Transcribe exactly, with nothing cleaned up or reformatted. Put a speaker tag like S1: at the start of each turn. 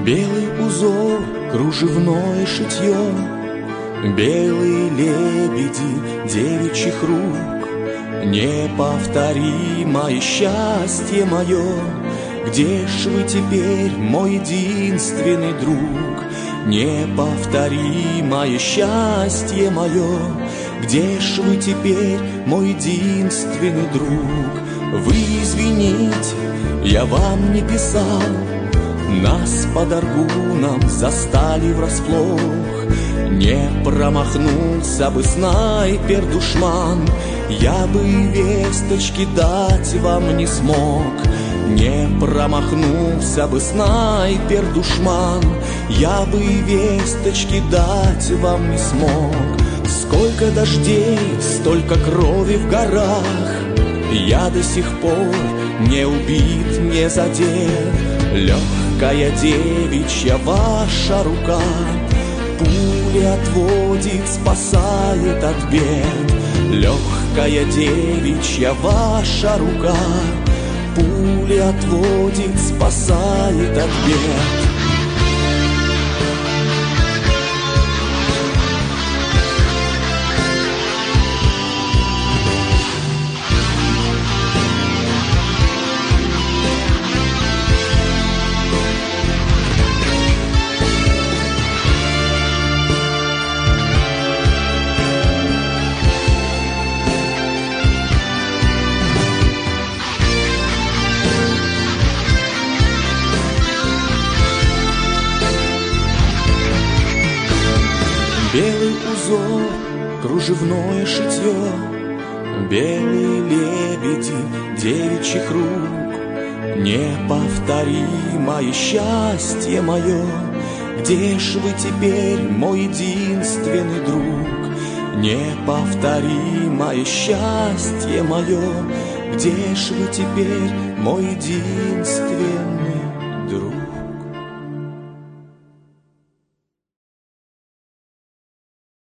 S1: Белый узор, кружевное шитье, белые лебеди девичьих рук. Неповторимое счастье мое, где ж вы теперь, мой единственный друг? Неповторимое счастье мое, где ж вы теперь, мой единственный друг? Вы извините, я вам не писал, нас под Аргуном застали врасплох. Не промахнулся бы снайпер-душман, я бы весточки дать вам не смог. Не промахнулся бы снайпер-душман, я бы весточки дать вам не смог. Сколько дождей, столько крови в горах, я до сих пор не убит, не задет. Легкая девичья ваша рука пули отводит, спасает от бед. Легкая девичья ваша рука пули отводит, спасает от бед. Белый узор, кружевное шитье, белые лебеди девичьих рук. Неповторимое счастье мое, где ж вы теперь, мой единственный друг? Неповторимое счастье мое, где ж вы теперь, мой единственный